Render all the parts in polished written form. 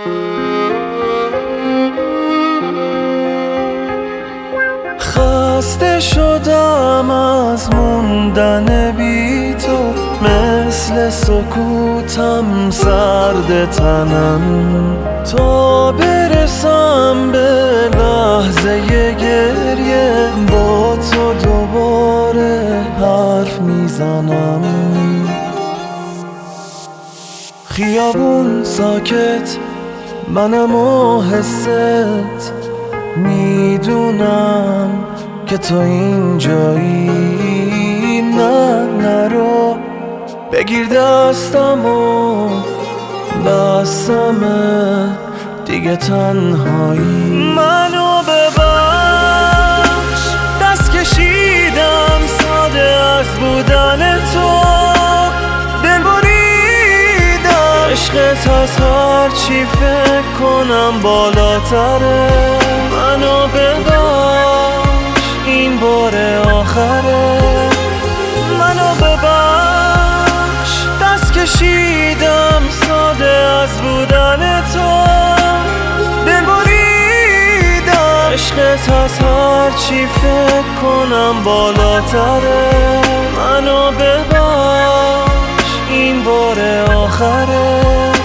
خسته شدم از موندن بی تو، مثل سکوتم سرد تنم، تا برسم به لحظه گریه با تو دوباره حرف میزنم. خیابون ساکت، منم و حست، میدونم که تو اینجایی. نه نرو، بگیر دستم و بسمه دیگه تنهایی. منو ببخش، دست کشیدم ساده از بودن تو، دل بریدم عشقت از هر چی فکر کنم بالاتره. منو ببخش، این بار آخره. منو ببخش، دست کشیدم ساده از بودن تو، دل بریدم عشقت از هر چی فکر کنم بالاتره. منو ببخش، این بار آخره.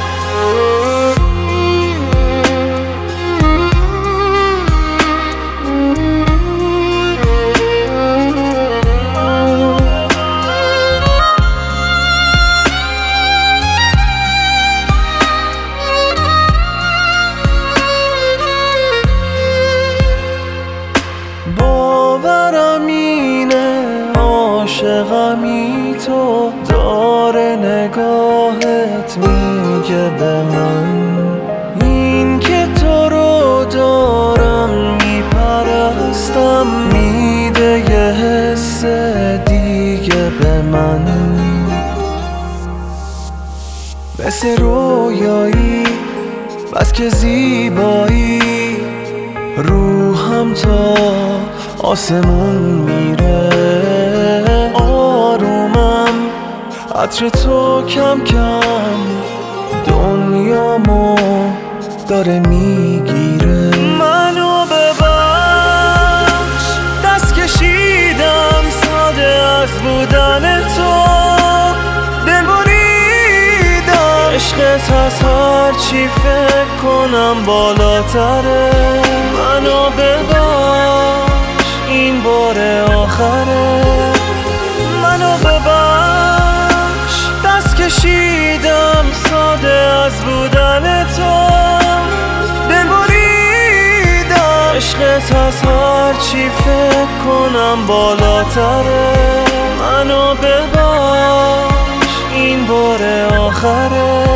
باورم اینه عاشقمی تو، داره نگاهت میگه به من، این که تو رو دارم میپرستم میده یه حس دیگه به من. مثل رویایی بس که زیبایی، روحم تا آسمون میره. آرومم عطر تو کم کم دنیامو داره میگیره. منو ببخش، دست کشیدم ساده از بودن تو، دل بریدم عشقت از هر چی فکر کنم بالاتره. منو ببخش، این بار آخره. منو ببخش، دست کشیدم ساده از بودن تو، دل بریدم عشقت از هر چی فکر کنم بالاتره. منو ببخش، این بار آخره.